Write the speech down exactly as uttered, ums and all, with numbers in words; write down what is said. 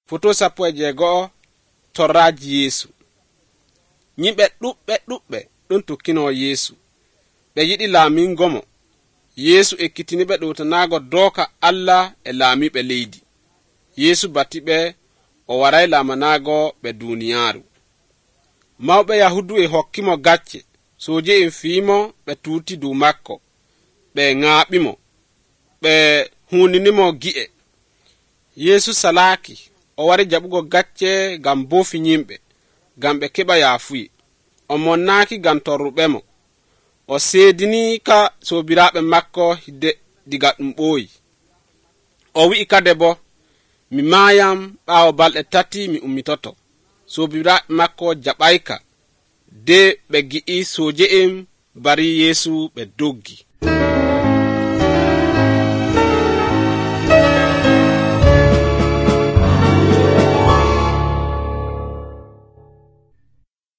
Foto sappo e jeego torraji Yesu. Nyimɓe ɗuɓɓe ɗuɓɓe ɗon tokkino Yesu. Ɓe yiɗi laamingo mo. Yesu ekkitini ɓe ɗowtanago doka Allah e laamiɓe leydi. Yesu batti ɓe o waray laamanago ɓe duniyaaru. Mawɓe Yahudu e hokkimo gacce. Soje en fiimo ɓe tuuti dow makko. Ɓe ŋaaɓimo. Ɓe huninimo gi'e. Yesu salaaki. O wari jaɓugo gacce gam bofi nyimɓe, gam ɓe keɓa yaafuyi. O monnaaki gam torruɓe mo. O seedini ka sobiraɓe makko hidde diga ɗum ɓooyi. O wi'i kade bo, mi maayam ɓaawo balɗe tati mi ummitoto. Sobiraɓe makko jaɓayka. De ɓe gi'i soje'en bari Yesu ɓe doggi.